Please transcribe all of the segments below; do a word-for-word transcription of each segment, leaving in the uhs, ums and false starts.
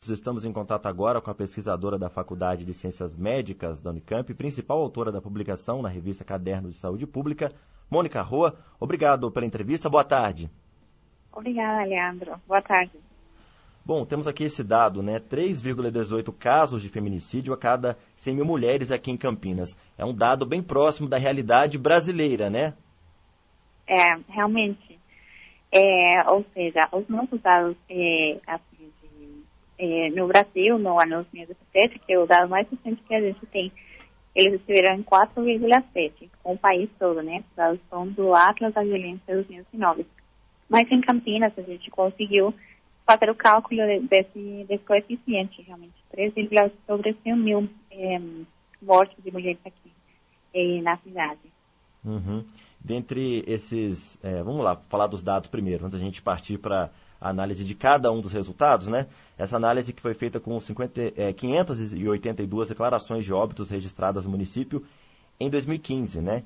Brutos. Estamos em contato agora com a pesquisadora da Faculdade de Ciências Médicas da Unicamp, principal autora da publicação na revista Caderno de Saúde Pública, Mônica Roa. Obrigado pela entrevista. Boa tarde. Obrigada, Leandro. Boa tarde. Bom, temos aqui esse dado, né? três vírgula dezoito casos de feminicídio a cada cem mil mulheres aqui em Campinas. É um dado bem próximo da realidade brasileira, né? É, realmente. É, ou seja, os nossos dados é, assim, de, é, no Brasil, no ano dois mil e dezessete, que é o dado mais recente que a gente tem, eles estiveram em quatro vírgula sete, com o país todo, né? Os dados são do Atlas da Violência dois mil e dezenove. Mas em Campinas a gente conseguiu fazer o cálculo desse, desse coeficiente, realmente, três vírgula oito sobre cem mil é, mortes de mulheres aqui é, na cidade. Uhum. Dentre esses, é, vamos lá, falar dos dados primeiro, antes da gente partir para a análise de cada um dos resultados, né? Essa análise que foi feita com cinquenta, é, quinhentas e oitenta e duas declarações de óbitos registradas no município em dois mil e quinze, né?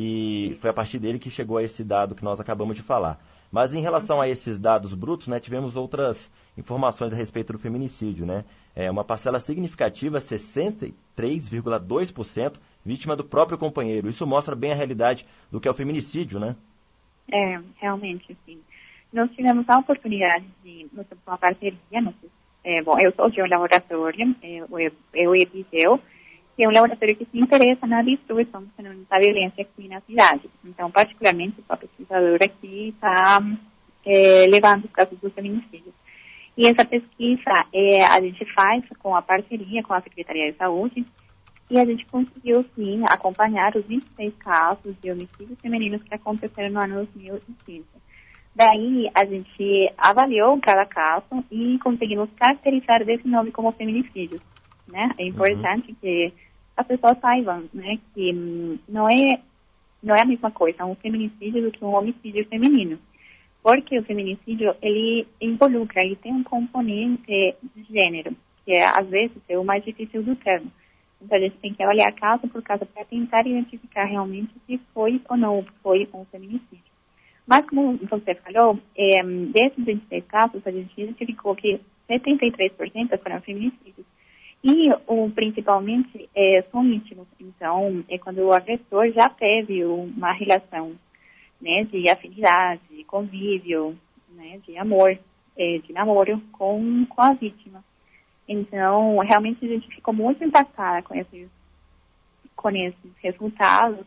E foi a partir dele que chegou a esse dado que nós acabamos de falar. Mas em relação a esses dados brutos, né, tivemos outras informações a respeito do feminicídio, né? É uma parcela significativa, sessenta e três vírgula dois por cento, vítima do próprio companheiro. Isso mostra bem a realidade do que é o feminicídio, né? É, realmente, sim. Nós tivemos a oportunidade de, nós temos uma parceria, nós, é, bom, eu sou de um laboratório, é, o EBISEU, que é um laboratório que se interessa na distribuição do fenômeno da violência aqui na cidade. Então, particularmente, a pesquisadora aqui está é, levando os casos dos feminicídios. E essa pesquisa é, a gente faz com a parceria com a Secretaria de Saúde e a gente conseguiu, sim, acompanhar os vinte e seis casos de homicídios femininos que aconteceram no ano dois mil e quinze. Daí, a gente avaliou cada caso e conseguimos caracterizar desse nome como feminicídios. Né? É importante uhum. que as pessoas saibam, né, que hum, não, é, não é a mesma coisa um feminicídio do que um homicídio feminino. Porque o feminicídio, ele involucra, ele tem um componente de gênero, que é, às vezes é o mais difícil do termo. Então, a gente tem que avaliar caso por caso para tentar identificar realmente se foi ou não foi um feminicídio. Mas, como você falou, é, desses vinte e seis casos, a gente identificou que setenta e três por cento foram feminicídios. E, o, principalmente, é, são íntimos. Então, é quando o agressor já teve uma relação, né, de afinidade, de convívio, né, de amor, é, de namoro com, com a vítima. Então, realmente, a gente ficou muito impactada com esses, com esses resultados.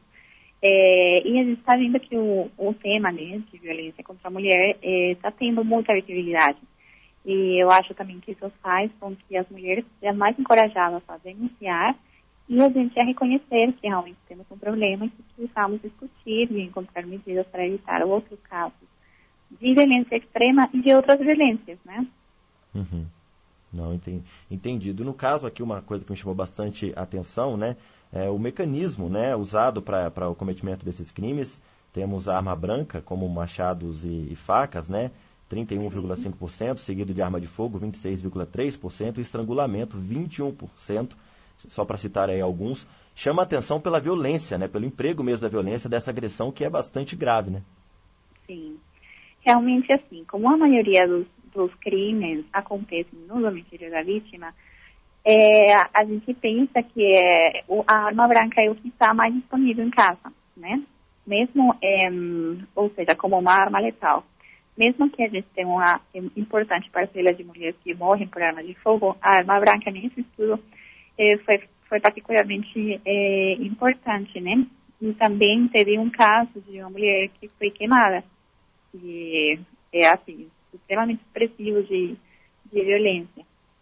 É, e a gente está vendo que o, o tema, né, de violência contra a mulher está é, tendo muita visibilidade. E eu acho também que isso faz com que as mulheres sejam mais encorajadas a denunciar e a gente a reconhecer que realmente temos um problema e que precisamos discutir e encontrar medidas para evitar outros casos de violência extrema e de outras violências, né? Uhum. Não, entendi. Entendido. No caso aqui, uma coisa que me chamou bastante atenção, né, é o mecanismo, né, usado para o cometimento desses crimes. Temos a arma branca, como machados e, e facas, né, trinta e um vírgula cinco por cento, seguido de arma de fogo, vinte e seis vírgula três por cento, e estrangulamento, vinte e um por cento, só para citar aí alguns. Chama a atenção pela violência, né, pelo emprego mesmo da violência, dessa agressão que é bastante grave, né? Sim. Realmente, assim, como a maioria dos, dos crimes acontecem no domicílio da vítima, é, a gente pensa que é, a arma branca é o que está mais disponível em casa, né? Mesmo, é, ou seja, como uma arma letal. Mesmo que a gente tenha uma importante parcela de mulheres que morrem por arma de fogo, a arma branca nesse estudo é, foi, foi particularmente é, importante, né? E também teve um caso de uma mulher que foi queimada, que é, assim, extremamente expressivo de, de violência.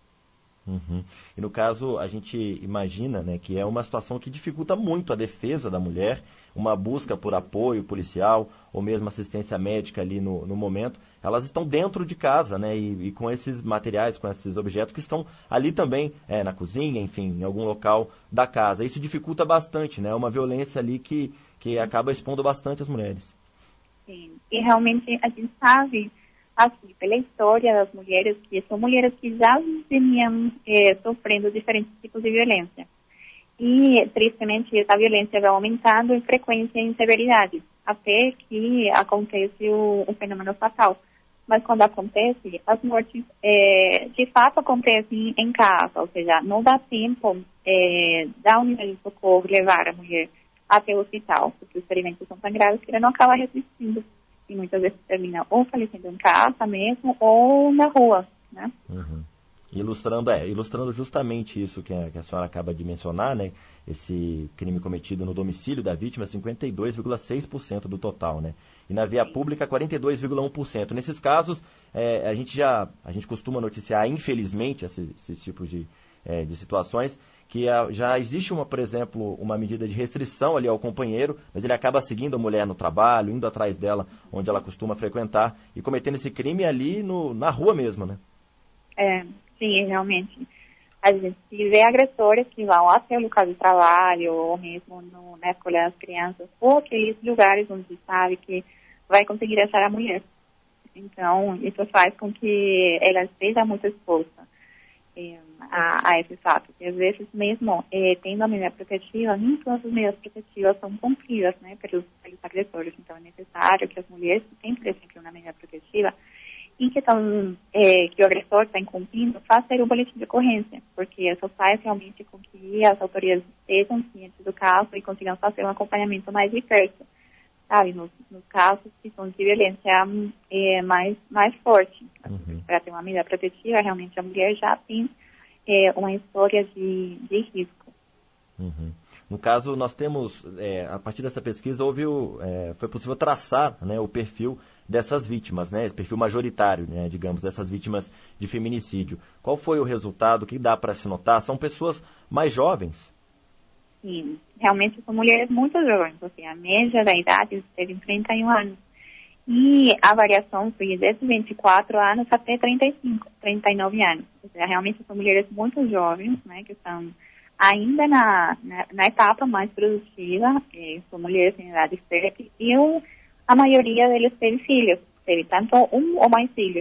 Uhum. E no caso, a gente imagina, né, que é uma situação que dificulta muito a defesa da mulher, uma busca por apoio policial ou mesmo assistência médica ali no, no momento. Elas estão dentro de casa, né, e, e com esses materiais, com esses objetos que estão ali também, é, na cozinha, enfim, em algum local da casa. Isso dificulta bastante, né, uma violência ali que, que acaba expondo bastante as mulheres. Sim, e realmente a gente sabe, assim, pela história das mulheres, que são mulheres que já vinham é, sofrendo diferentes tipos de violência. E, tristemente, essa violência vai aumentando em frequência e em severidade, até que acontece o, o fenômeno fatal, mas quando acontece, as mortes é, de fato acontecem em casa, ou seja, não dá tempo é, da unidade de socorro levar a mulher até o hospital, porque os ferimentos são tão graves que ela não acaba resistindo. E muitas vezes termina ou falecendo em casa mesmo, ou na rua, né? Uhum. Ilustrando, é, ilustrando justamente isso que a, que a senhora acaba de mencionar, né? Esse crime cometido no domicílio da vítima, cinquenta e dois vírgula seis por cento do total, né? E na via pública, quarenta e dois vírgula um por cento. Nesses casos, é, a gente já, a gente costuma noticiar, infelizmente, esses, esses tipos de, é, de situações, que a, já existe, uma, por exemplo, uma medida de restrição ali ao companheiro, mas ele acaba seguindo a mulher no trabalho, indo atrás dela, onde ela costuma frequentar, e cometendo esse crime ali no, na rua mesmo, né? É, sim, realmente. A gente vê agressores que vão até o local de trabalho, ou mesmo no, na escola das crianças, ou aqueles lugares onde se sabe que vai conseguir achar a mulher. Então, isso faz com que ela esteja muito exposta é, a, a esse fato. E às vezes, mesmo é, tendo a medida protetiva, nem todas as medidas protetivas são cumpridas, né, pelos, pelos agressores. Então, é necessário que as mulheres que têm, por exemplo, uma medida protetiva, em que, tão, é, que o agressor está incumprindo, faça o boletim de ocorrência, porque isso faz realmente com que as autoridades estejam cientes do caso e consigam fazer um acompanhamento mais de perto, sabe, nos, nos casos que são de violência é, mais, mais forte. Uhum. Para ter uma medida protetiva, realmente a mulher já tem é, uma história de, de risco. Uhum. No caso, nós temos, é, a partir dessa pesquisa, houve o, é, foi possível traçar, né, o perfil dessas vítimas, né, esse perfil majoritário, né, digamos, dessas vítimas de feminicídio. Qual foi o resultado? O que dá para se notar? São pessoas mais jovens? Sim, realmente são mulheres muito jovens, assim, a média da idade esteve em trinta e um anos. E a variação foi desde vinte e quatro anos até trinta e cinco, trinta e nove anos. Ou seja, realmente são mulheres muito jovens, né, que estão ainda na, na, na etapa mais produtiva, eh, são mulheres em idade fértil, e o, a maioria deles teve filhos, teve tanto um ou mais filhos.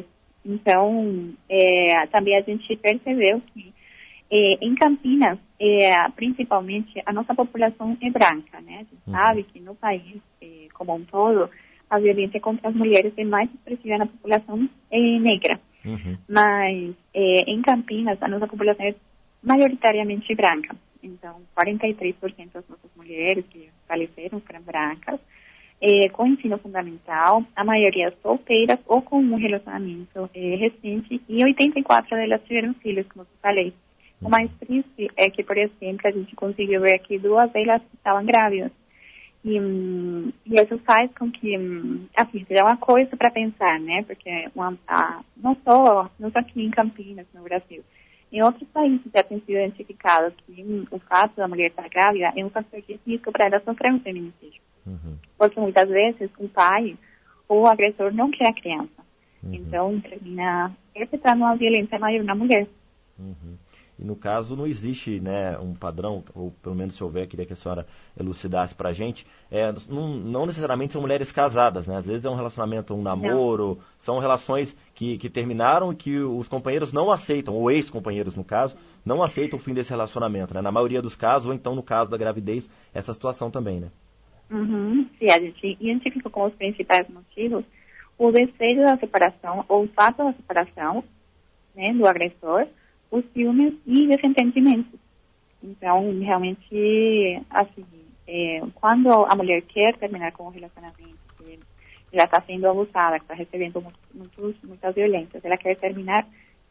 Então, eh, também a gente percebeu que eh, em Campinas, eh, principalmente, a nossa população é branca, né? A gente uhum. sabe que no país, eh, como um todo, a violência contra as mulheres é mais expressiva na população eh, negra. Uhum. Mas eh, em Campinas, a nossa população é majoritariamente branca. Então, quarenta e três por cento das nossas mulheres que faleceram foram brancas, eh, com ensino fundamental, a maioria solteiras ou com um relacionamento eh, recente, e oitenta e quatro por cento delas tiveram filhos, como eu falei. O mais triste é que, por exemplo, a gente conseguiu ver que duas delas estavam grávidas. E, hum, e isso faz com que, hum, assim, seja uma coisa para pensar, né? Porque uma, a, não, só, não só aqui em Campinas, no Brasil, em outros países já tem sido identificado que hum, o fato da mulher estar grávida é um fator de risco para ela sofrer um feminicídio. Uhum. Porque muitas vezes o pai ou o agressor não quer a criança. Uhum. Então, termina perpetrando uma violência maior na mulher. Uhum. E no caso não existe, né, um padrão, ou pelo menos se houver, queria que a senhora elucidasse para a gente, é, não, não necessariamente são mulheres casadas, né? Às vezes é um relacionamento, um namoro, não. São relações que, que terminaram e que os companheiros não aceitam, ou ex-companheiros no caso, não aceitam o fim desse relacionamento, né? Na maioria dos casos, ou então no caso da gravidez, essa situação também, né? Uhum. Sim, a gente identificou como os principais motivos o desejo da separação, ou o fato da separação, né, do agressor, os ciúmes e desentendimentos. Então, realmente, assim, é, quando a mulher quer terminar com o relacionamento, que já está sendo abusada, que está recebendo muitos, muitas violências, ela quer terminar,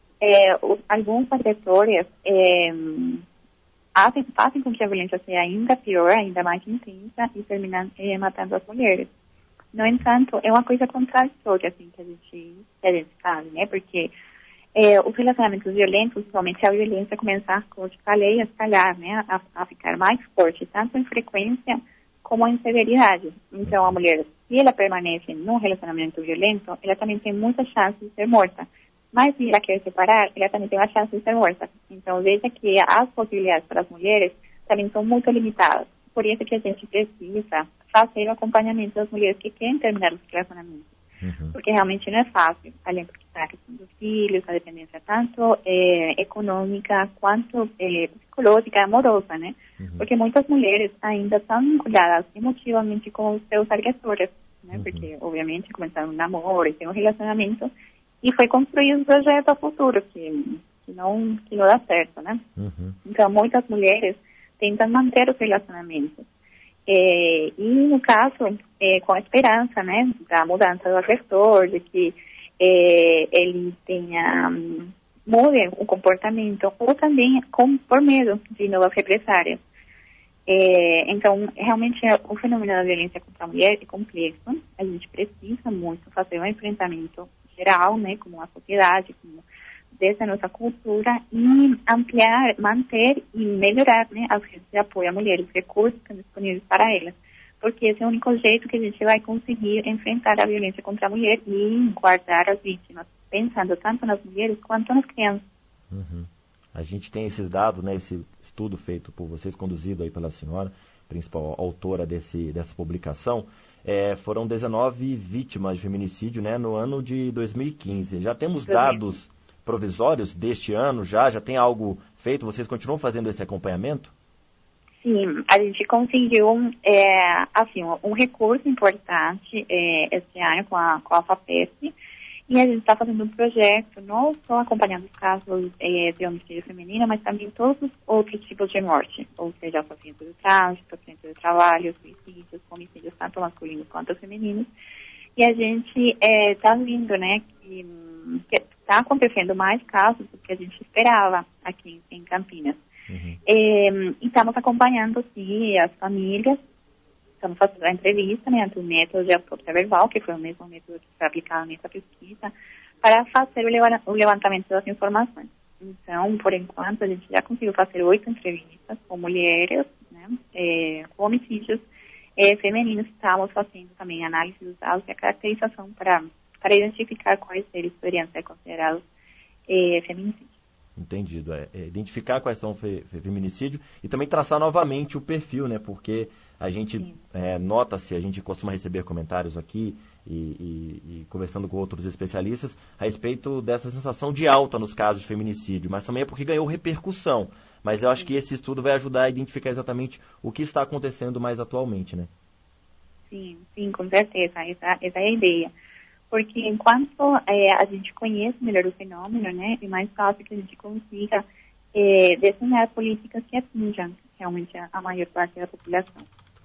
é, os, alguns agressores é, fazem, fazem com que a violência seja ainda pior, ainda mais intensa, e terminam é, matando as mulheres. No entanto, é uma coisa contraditória, assim, que a gente, que a gente sabe, né? Porque É, os relacionamentos violentos, principalmente a violência, começar, como eu te falei, a escalar, né, a, a ficar mais forte, tanto em frequência como em severidade. Então, a mulher, se ela permanece num relacionamento violento, ela também tem muitas chances de ser morta. Mas se ela quer separar, ela também tem uma chance de ser morta. Então, veja que as possibilidades para as mulheres também são muito limitadas. Por isso que a gente precisa fazer o acompanhamento das mulheres que querem terminar os relacionamentos. Uhum. Porque realmente não é fácil, além porque está a questão dos filhos, a dependência tanto é, econômica quanto é, psicológica, amorosa, né? Uhum. Porque muitas mulheres ainda estão vinculadas emotivamente com os seus agressores. né? Uhum. Porque, obviamente, começaram um namoro, tem um relacionamento, e foi construir um projeto a futuro, que, que, não, que não dá certo, né? Uhum. Então, muitas mulheres tentam manter os relacionamentos. É, e, no caso, é, com a esperança, né, da mudança do agressor, de que é, ele tenha, um, mude o comportamento, ou também com, por medo de novas represárias. É, então, realmente, o fenômeno da violência contra a mulher é complexo. A gente precisa muito fazer um enfrentamento geral, né, como a sociedade, como desde a nossa cultura, e ampliar, manter e melhorar, né, as redes de apoio à mulher, os recursos que estão disponíveis para elas. Porque esse é o único jeito que a gente vai conseguir enfrentar a violência contra a mulher e guardar as vítimas, pensando tanto nas mulheres quanto nas crianças. Uhum. A gente tem esses dados, né, esse estudo feito por vocês, conduzido aí pela senhora, principal autora desse, dessa publicação. É, foram dezenove vítimas de feminicídio, né, no ano de dois mil e quinze. Já temos dados provisórios deste ano, já? Já tem algo feito? Vocês continuam fazendo esse acompanhamento? Sim, a gente conseguiu, é, assim, um recurso importante é, esse ano com a, com a FAPESP, e a gente está fazendo um projeto, não só acompanhando os casos é, de homicídio feminino, mas também todos os outros tipos de morte, ou seja, acidentes de trânsito, acidentes de trabalho, suicídios, homicídios tanto masculinos quanto femininos. E a gente está é, vendo, né, que está acontecendo mais casos do que a gente esperava aqui em Campinas. Uhum. É, e estamos acompanhando, sim, as famílias. Estamos fazendo a entrevista, né, do método de autópsia verbal, que foi o mesmo método que foi aplicado nessa pesquisa, para fazer o levantamento das informações. Então, por enquanto, a gente já conseguiu fazer oito entrevistas com mulheres, né, é, com homicídios é, femininos. Estamos fazendo também análise dos dados e a caracterização para, para identificar quais deles poderiam ser considerados é, feminicídios. Entendido. É, é identificar quais são fe, fe, feminicídio e também traçar novamente o perfil, né? Porque a gente é, nota-se, a gente costuma receber comentários aqui e, e, e conversando com outros especialistas a respeito dessa sensação de alta nos casos de feminicídio, mas também é porque ganhou repercussão. Mas eu acho Sim. que esse estudo vai ajudar a identificar exatamente o que está acontecendo mais atualmente, né? Sim, sim, com certeza. Essa, essa é a ideia. Porque enquanto é, a gente conhece melhor o fenômeno, né, é mais fácil que a gente consiga é, desenhar políticas que atinjam realmente a, a maior parte da população.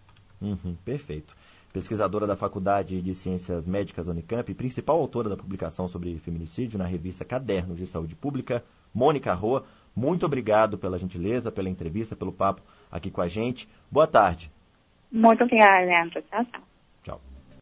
Uhum, perfeito. Pesquisadora da Faculdade de Ciências Médicas Unicamp e principal autora da publicação sobre feminicídio na revista Cadernos de Saúde Pública, Mônica Roa, muito obrigado pela gentileza, pela entrevista, pelo papo aqui com a gente. Boa tarde. Muito obrigada, Leandro. Tchau, tchau.